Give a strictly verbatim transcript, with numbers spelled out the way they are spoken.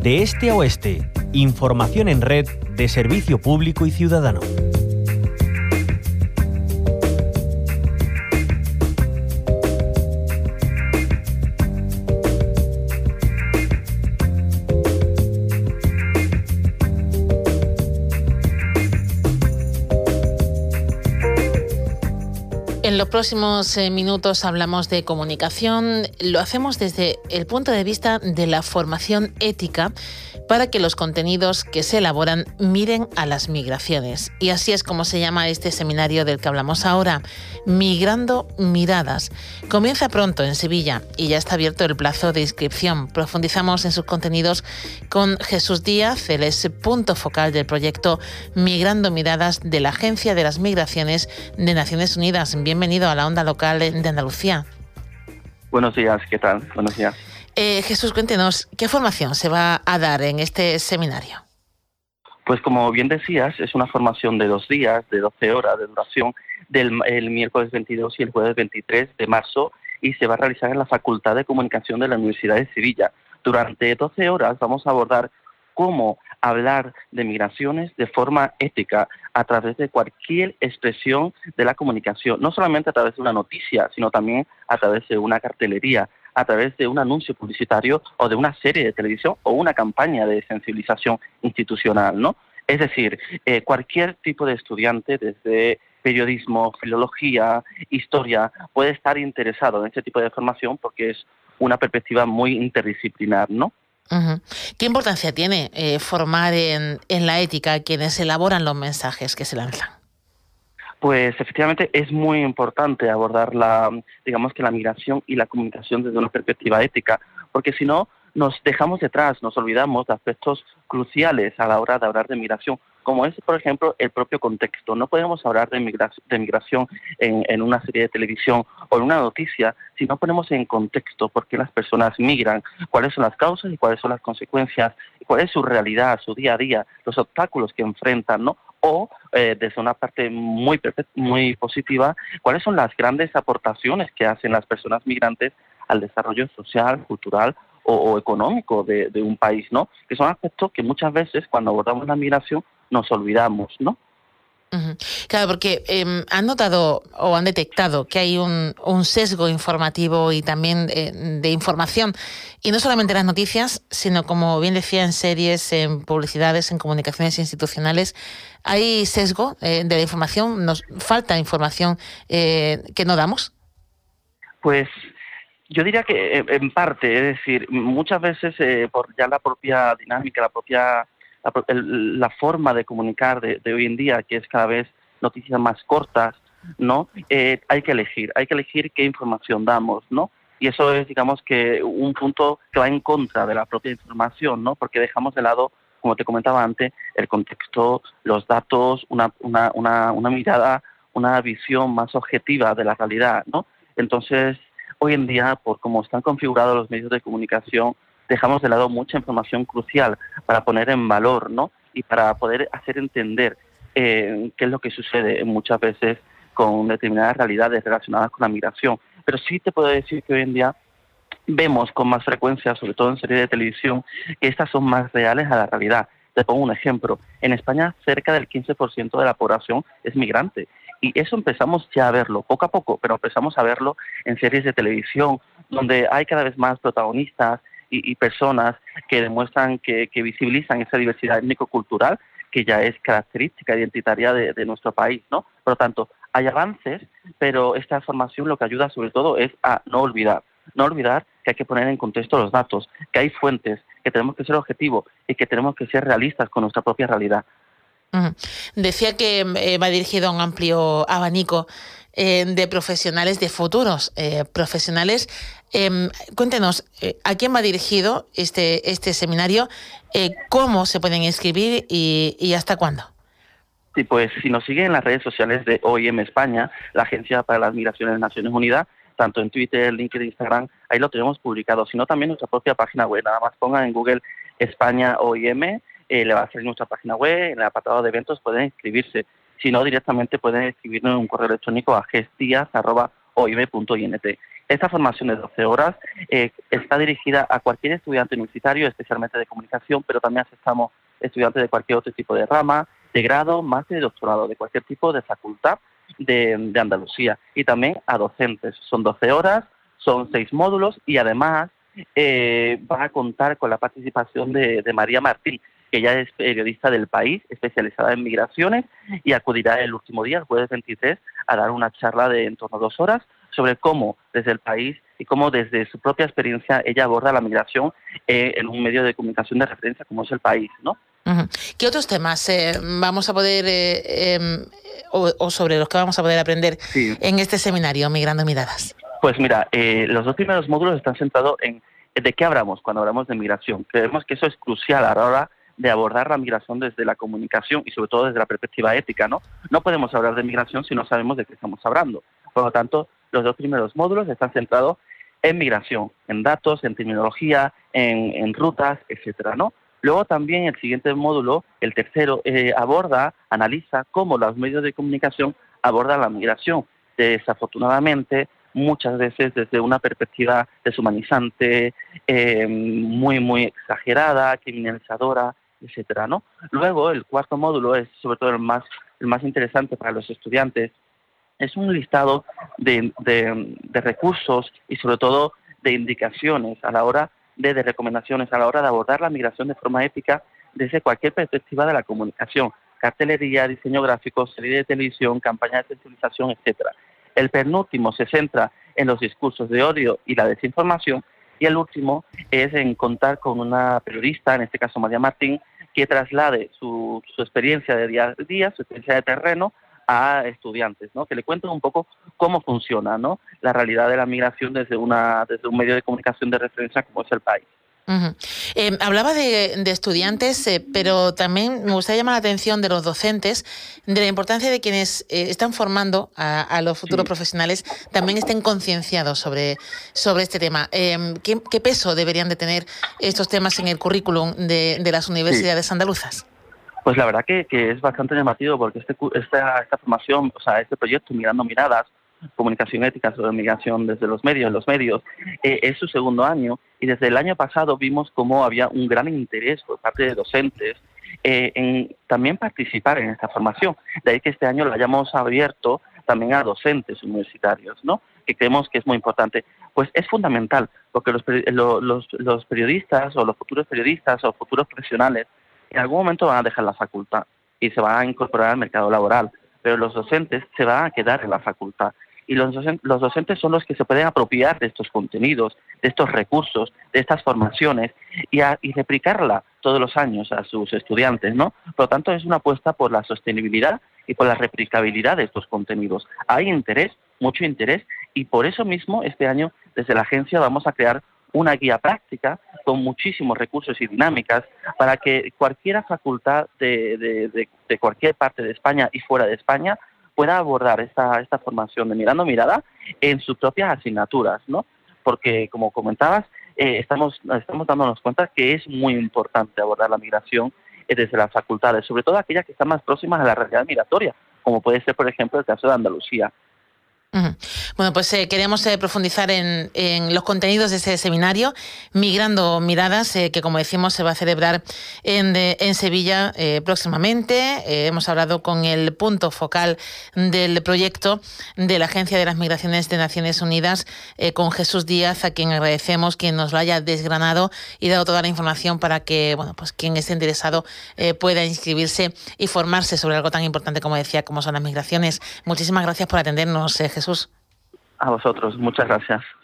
De este a oeste, información en red de servicio público y ciudadano. En los próximos eh, minutos hablamos de comunicación. Lo hacemos desde el punto de vista de la formación ética para que los contenidos que se elaboran miren a las migraciones. Y así es como se llama este seminario del que hablamos ahora, Migrando Miradas. Comienza pronto en Sevilla y ya está abierto el plazo de inscripción. Profundizamos en sus contenidos con Jesús Díaz, él es punto focal del proyecto Migrando Miradas de la Agencia de las Migraciones de Naciones Unidas. Bienvenido a la onda local de Andalucía. Buenos días, ¿qué tal? Buenos días. Eh, Jesús, cuéntenos, ¿qué formación se va a dar en este seminario? Pues como bien decías, es una formación de dos días, de doce horas de duración, del el miércoles veintidós y el jueves veintitrés de marzo, y se va a realizar en la Facultad de Comunicación de la Universidad de Sevilla. Durante doce horas vamos a abordar cómo hablar de migraciones de forma ética a través de cualquier expresión de la comunicación, no solamente a través de una noticia, sino también a través de una cartelería, a través de un anuncio publicitario o de una serie de televisión o una campaña de sensibilización institucional, ¿no? Es decir, eh, cualquier tipo de estudiante, desde periodismo, filología, historia, puede estar interesado en este tipo de formación porque es una perspectiva muy interdisciplinar, ¿no? Uh-huh. ¿Qué importancia tiene eh, formar en, en la ética a quienes elaboran los mensajes que se lanzan? Pues efectivamente es muy importante abordar la, digamos que la migración y la comunicación desde una perspectiva ética, porque si no nos dejamos detrás, nos olvidamos de aspectos cruciales a la hora de hablar de migración, como es, por ejemplo, el propio contexto. No podemos hablar de migración, de migración en, en una serie de televisión o en una noticia si no ponemos en contexto por qué las personas migran, cuáles son las causas y cuáles son las consecuencias, cuál es su realidad, su día a día, los obstáculos que enfrentan, ¿no? O, eh, desde una parte muy, muy positiva, cuáles son las grandes aportaciones que hacen las personas migrantes al desarrollo social, cultural o, o económico de, de un país, ¿no? Que son aspectos que muchas veces cuando abordamos la migración nos olvidamos, ¿no? Uh-huh. Claro, porque eh, han notado o han detectado que hay un, un sesgo informativo y también eh, de información, y no solamente en las noticias, sino, como bien decía, en series, en publicidades, en comunicaciones institucionales. ¿Hay sesgo eh, de la información? ¿Nos falta información eh, que no damos? Pues yo diría que en parte, es decir, muchas veces eh, por ya la propia dinámica, la propia La, el, la forma de comunicar de, de hoy en día, que es cada vez noticias más cortas, ¿no? Eh, hay que elegir, hay que elegir qué información damos, ¿no? Y eso es, digamos, que un punto que va en contra de la propia información, ¿no? Porque dejamos de lado, como te comentaba antes, el contexto, los datos, una, una, una, una mirada, una visión más objetiva de la realidad, ¿no? Entonces, hoy en día, por cómo están configurados los medios de comunicación, dejamos de lado mucha información crucial para poner en valor, ¿no? Y para poder hacer entender eh, qué es lo que sucede muchas veces con determinadas realidades relacionadas con la migración. Pero sí te puedo decir que hoy en día vemos con más frecuencia, sobre todo en series de televisión, que estas son más reales a la realidad. Te pongo un ejemplo. En España, cerca del quince por ciento de la población es migrante. Y eso empezamos ya a verlo, poco a poco, pero empezamos a verlo en series de televisión, donde hay cada vez más protagonistas Y, y personas que demuestran, que, que visibilizan esa diversidad étnico-cultural que ya es característica identitaria de, de nuestro país, ¿no? Por lo tanto, hay avances, pero esta formación lo que ayuda sobre todo es a no olvidar, no olvidar que hay que poner en contexto los datos, que hay fuentes, que tenemos que ser objetivos y que tenemos que ser realistas con nuestra propia realidad. Uh-huh. Decía que eh, va dirigido a un amplio abanico eh, de profesionales, de futuros eh, profesionales. Eh, cuéntenos, eh, ¿a quién va dirigido este, este seminario? Eh, ¿Cómo se pueden inscribir y, y hasta cuándo? Sí, pues si nos siguen en las redes sociales de O I M España, la Agencia para las Migraciones de Naciones Unidas, tanto en Twitter, LinkedIn, Instagram, ahí lo tenemos publicado, sino también nuestra propia página web. Nada más pongan en Google España O I M, eh, le va a salir nuestra página web, en el apartado de eventos pueden inscribirse. Si no, directamente pueden escribirnos en un correo electrónico a gestias arroba o i m punto i n t. Esta formación de doce horas eh, está dirigida a cualquier estudiante universitario, especialmente de comunicación, pero también aceptamos estudiantes de cualquier otro tipo de rama, de grado, máster y doctorado, de cualquier tipo de facultad de, de Andalucía. Y también a docentes. Son doce horas, son seis módulos y además eh, va a contar con la participación de, de María Martín, que ella es periodista del País, especializada en migraciones, y acudirá el último día, el jueves veintitrés, a dar una charla de en torno a dos horas sobre cómo desde el País y cómo desde su propia experiencia ella aborda la migración eh, en un medio de comunicación de referencia como es el País, ¿no? Uh-huh. ¿Qué otros temas eh, vamos a poder, eh, eh, o, o sobre los que vamos a poder aprender sí. en este seminario, Migrando Miradas? Pues mira, eh, los dos primeros módulos están centrados en de qué hablamos cuando hablamos de migración. Creemos que eso es crucial a la hora de abordar la migración desde la comunicación y sobre todo desde la perspectiva ética, ¿no? No podemos hablar de migración si no sabemos de qué estamos hablando. Por lo tanto, los dos primeros módulos están centrados en migración, en datos, en terminología, en, en rutas, etcétera, ¿no? Luego también el siguiente módulo, el tercero, eh, aborda, analiza cómo los medios de comunicación abordan la migración. Desafortunadamente, muchas veces desde una perspectiva deshumanizante, eh, muy, muy exagerada, criminalizadora, etcétera, ¿no? Luego, el cuarto módulo es sobre todo el más, el más interesante para los estudiantes. Es un listado de, de, de recursos y sobre todo de indicaciones a la hora de, de recomendaciones a la hora de abordar la migración de forma ética desde cualquier perspectiva de la comunicación, cartelería, diseño gráfico, serie de televisión, campaña de sensibilización, etcétera. El penúltimo se centra en los discursos de odio y la desinformación y el último es en contar con una periodista, en este caso María Martín, que traslade su, su experiencia de día a día, su experiencia de terreno a estudiantes, ¿no? Que le cuenten un poco cómo funciona, ¿no? La realidad de la migración desde una desde un medio de comunicación de referencia como es el País. Uh-huh. Eh, hablaba de, de estudiantes, eh, pero también me gustaría llamar la atención de los docentes, de la importancia de quienes eh, están formando a, a los futuros sí. profesionales, también estén concienciados sobre, sobre este tema. Eh, ¿qué, ¿Qué peso deberían de tener estos temas en el currículum de, de las universidades sí. andaluzas? Pues la verdad que, que es bastante llamativo porque este, esta, esta formación, o sea, este proyecto Mirando Miradas, comunicación ética sobre migración desde los medios, los medios, eh, es su segundo año y desde el año pasado vimos cómo había un gran interés por parte de docentes eh, en también participar en esta formación. De ahí que este año lo hayamos abierto también a docentes universitarios, ¿no? Que creemos que es muy importante. Pues es fundamental porque los, los, los periodistas o los futuros periodistas o futuros profesionales en algún momento van a dejar la facultad y se van a incorporar al mercado laboral, pero los docentes se van a quedar en la facultad. Y los docentes, los docentes son los que se pueden apropiar de estos contenidos, de estos recursos, de estas formaciones y, a, y replicarla todos los años a sus estudiantes, ¿no? Por lo tanto, es una apuesta por la sostenibilidad y por la replicabilidad de estos contenidos. Hay interés, mucho interés, y por eso mismo este año desde la agencia vamos a crear una guía práctica con muchísimos recursos y dinámicas para que cualquier facultad de, de, de, de cualquier parte de España y fuera de España pueda abordar esta, esta formación de Mirando Mirada en sus propias asignaturas, ¿no? Porque, como comentabas, eh, estamos, estamos dándonos cuenta que es muy importante abordar la migración eh, desde las facultades, sobre todo aquellas que están más próximas a la realidad migratoria, como puede ser, por ejemplo, el caso de Andalucía. Uh-huh. Bueno, pues eh, queremos eh, profundizar en, en los contenidos de ese seminario, Migrando Miradas, eh, que como decimos se va a celebrar en, de, en Sevilla eh, próximamente. Eh, hemos hablado con el punto focal del proyecto de la Agencia de las Migraciones de Naciones Unidas, eh, con Jesús Díaz, a quien agradecemos que nos lo haya desgranado y dado toda la información para que, bueno, pues quien esté interesado eh, pueda inscribirse y formarse sobre algo tan importante como decía, como son las migraciones. Muchísimas gracias por atendernos, eh, Jesús. A vosotros, muchas gracias.